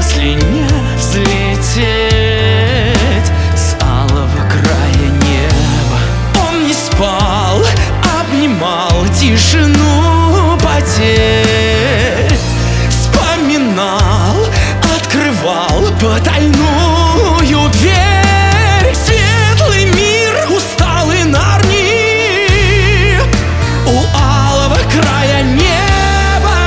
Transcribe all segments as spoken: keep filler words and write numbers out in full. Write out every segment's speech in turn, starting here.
если не взлететь с алого края неба. Он не спал, обнимал тишину потерь, вспоминал, открывал потайную дверь. Светлый мир усталый Нарнии у алого края неба.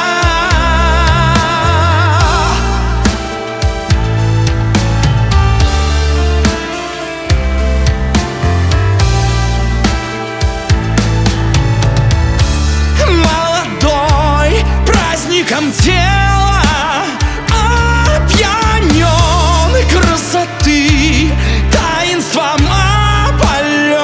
Молодой праздником тела опьянен красоты, таинством опален,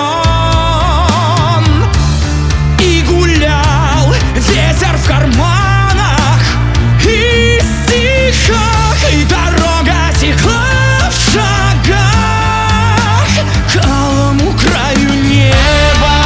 и гулял ветер в карманах и стихах, и дорога текла в шагах к алому краю неба.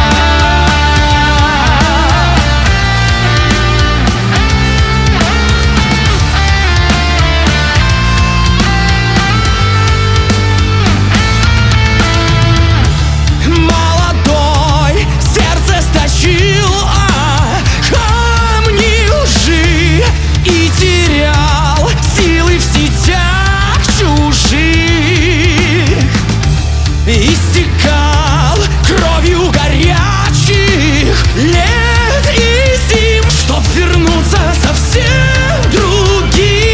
Истекал кровью горячих лет и зим, чтоб вернуться совсем другим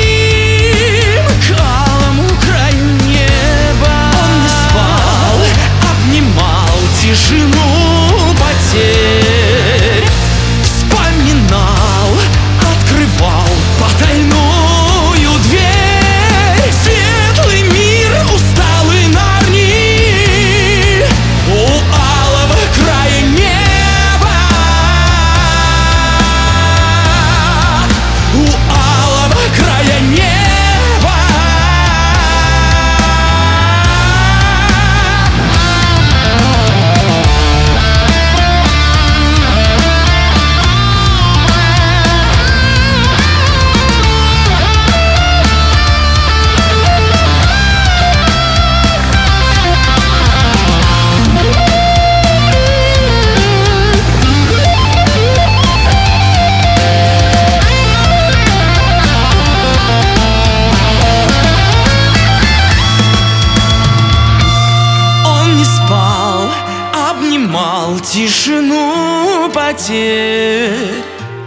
к алому краю неба. Он не спал, обнимал тишину потерь, вспоминал, открывал потайную дверь. Светлый мир усталый Нарнии у алого края неба, у алого края неба. Обнимал тишину потерь,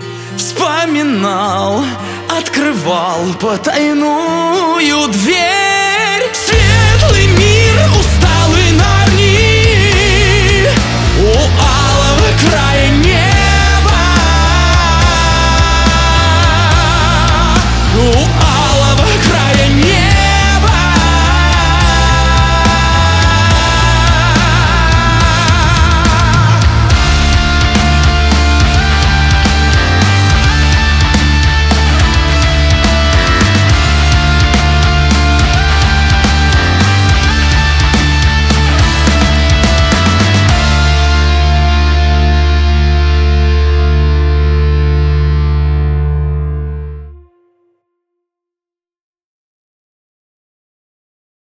вспоминал, открывал потайную дверь.